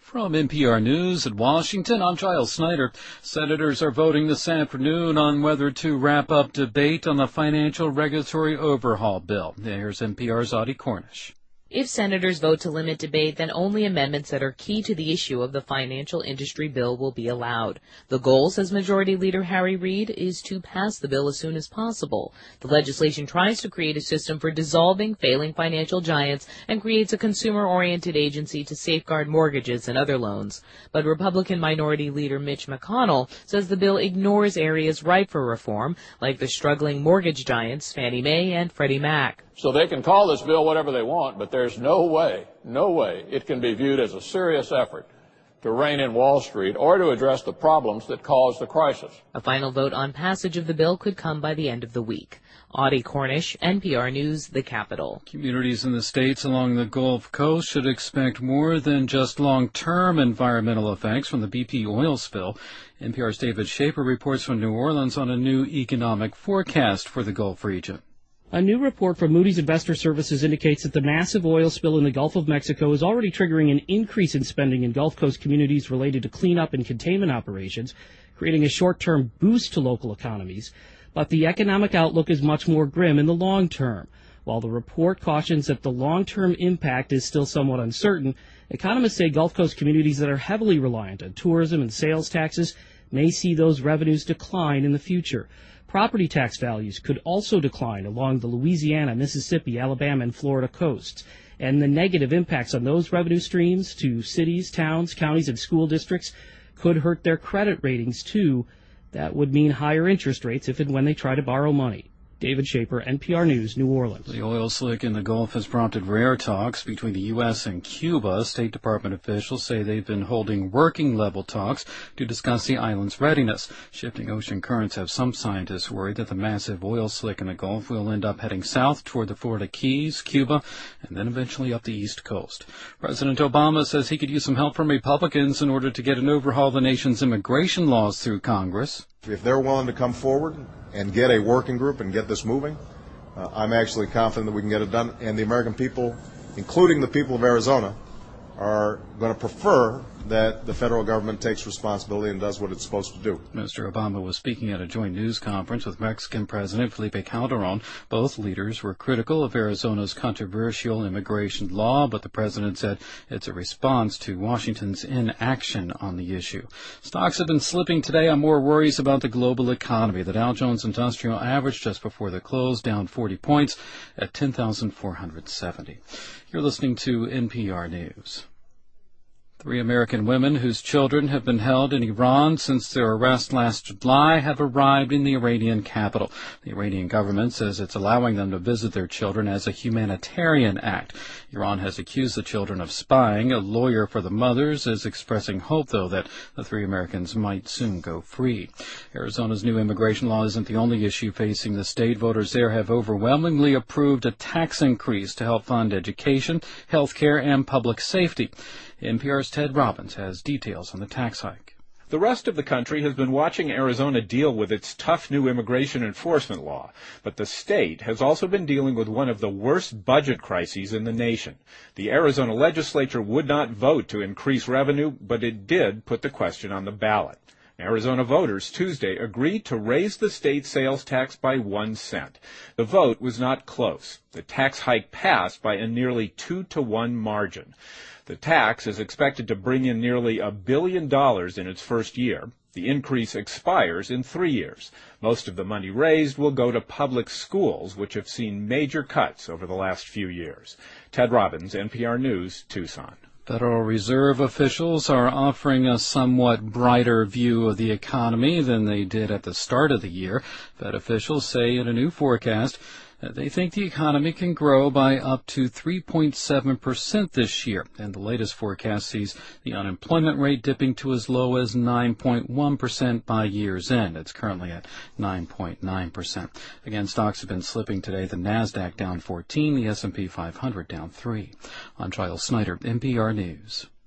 From NPR News in Washington, I'm Giles Snyder. Senators are voting this afternoon on whether to wrap up debate on the financial regulatory overhaul bill. Here's NPR's Audie Cornish. If senators vote to limit debate, then only amendments that are key to the issue of the financial industry bill will be allowed. The goal, says Majority Leader Harry Reid, is to pass the bill as soon as possible. The legislation tries to create a system for dissolving failing financial giants and creates a consumer-oriented agency to safeguard mortgages and other loans. But Republican Minority Leader Mitch McConnell says the bill ignores areas ripe for reform, like the struggling mortgage giants Fannie Mae and Freddie Mac. So they can call this bill whatever they want, but there's no way it can be viewed as a serious effort to rein in Wall Street or to address the problems that caused the crisis. A final vote on passage of the bill could come by the end of the week. Audie Cornish, NPR News, the Capitol. Communities in the states along the Gulf Coast should expect more than just long-term environmental effects from the BP oil spill. NPR's David Schaper reports from New Orleans on a new economic forecast for the Gulf region. A new report from Moody's Investor Services indicates that the massive oil spill in the Gulf of Mexico is already triggering an increase in spending in Gulf Coast communities related to cleanup and containment operations, creating a short-term boost to local economies. But the economic outlook is much more grim in the long term. While the report cautions that the long-term impact is still somewhat uncertain, economists say Gulf Coast communities that are heavily reliant on tourism and sales taxes may see those revenues decline in the future. Property tax values could also decline along the Louisiana, Mississippi, Alabama, and Florida coasts, and the negative impacts on those revenue streams to cities, towns, counties, and school districts could hurt their credit ratings, too. That would mean higher interest rates if and when they try to borrow money. David Schaper, NPR News, New Orleans. The oil slick in the Gulf has prompted rare talks between the U.S. and Cuba. State Department officials say they've been holding working-level talks to discuss the island's readiness. Shifting ocean currents have some scientists worried that the massive oil slick in the Gulf will end up heading south toward the Florida Keys, Cuba, and then eventually up the East Coast. President Obama says he could use some help from Republicans in order to get an overhaul of the nation's immigration laws through Congress. If they're willing to come forward and get a working group and get this moving, I'm actually confident that we can get it done. And the American people, including the people of Arizona, are going to prefer that the federal government takes responsibility and does what it's supposed to do. Mr. Obama was speaking at a joint news conference with Mexican President Felipe Calderon. Both leaders were critical of Arizona's controversial immigration law, but the president said it's a response to Washington's inaction on the issue. Stocks have been slipping today on more worries about the global economy. The Dow Jones Industrial Average just before the close down 40 points at 10,470. You're listening to NPR News. 3 American women whose children have been held in Iran since their arrest last July have arrived in the Iranian capital. The Iranian government says it's allowing them to visit their children as a humanitarian act. Iran has accused the children of spying. A lawyer for the mothers is expressing hope, though, that the 3 Americans might soon go free. Arizona's new immigration law isn't the only issue facing the state. Voters there have overwhelmingly approved a tax increase to help fund education, health care, and public safety. NPR's Ted Robbins has details on the tax hike. The rest of the country has been watching Arizona deal with its tough new immigration enforcement law, but the state has also been dealing with one of the worst budget crises in the nation. The Arizona legislature would not vote to increase revenue, but it did put the question on the ballot. Arizona voters Tuesday agreed to raise the state sales tax by 1 cent. The vote was not close. The tax hike passed by a nearly 2-to-1 margin. The tax is expected to bring in nearly $1 billion in its first year. The increase expires in 3 years. Most of the money raised will go to public schools, which have seen major cuts over the last few years. Ted Robbins, NPR News, Tucson. Federal Reserve officials are offering a somewhat brighter view of the economy than they did at the start of the year. Fed officials say in a new forecast that they think the economy can grow by up to 3.7% this year. And the latest forecast sees the unemployment rate dipping to as low as 9.1% by year's end. It's currently at 9.9%. Again, stocks have been slipping today. The NASDAQ down 14, the S&P 500 down 3. I'm Giles Snyder, NPR News.